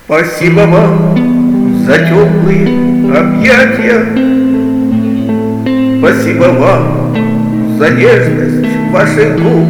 Спасибо вам за теплые объятия, спасибо вам за нежность ваших губ.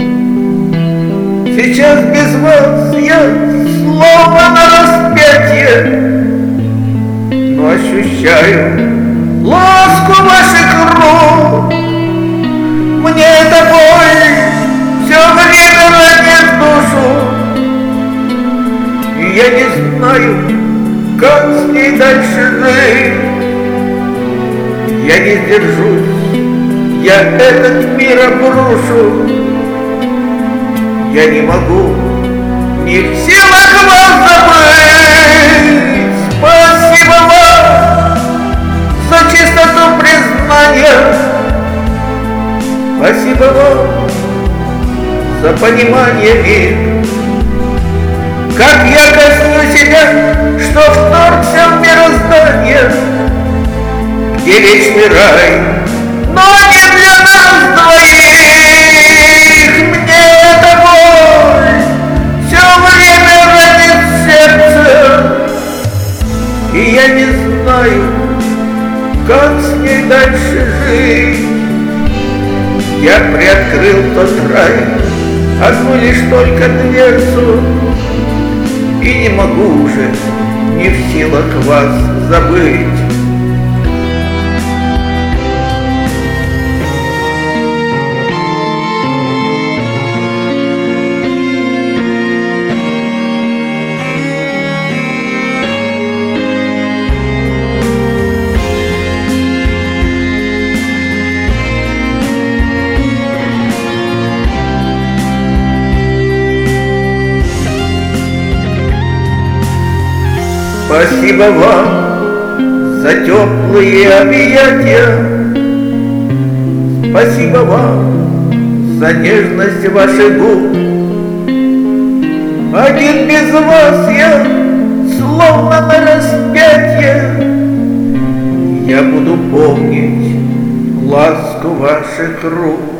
Сейчас без вас я словно на распятие, но ощущаю ласку ваших рук. Мне эта боль все время ранит душу, и я не знаю, как с ней дальше жить. Я не сдержусь, я этот мир обрушу. Я не могу, не в силах вас забыть. Спасибо вам за чистоту признания, спасибо вам за понимание мира. Как я казню себя, что вторгся в мироздание, где вечный рай, но не для нас двоих. Мне эта боль все время ранит сердце, и я не знаю, как с ней дальше жить. Я приоткрыл тот рай, одну лишь только дверцу, и не могу уже, не в силах вас забыть. Спасибо вам за теплые объятия, спасибо вам за нежность ваших губ. Один без вас я словно на распятье, я буду помнить ласку ваших рук.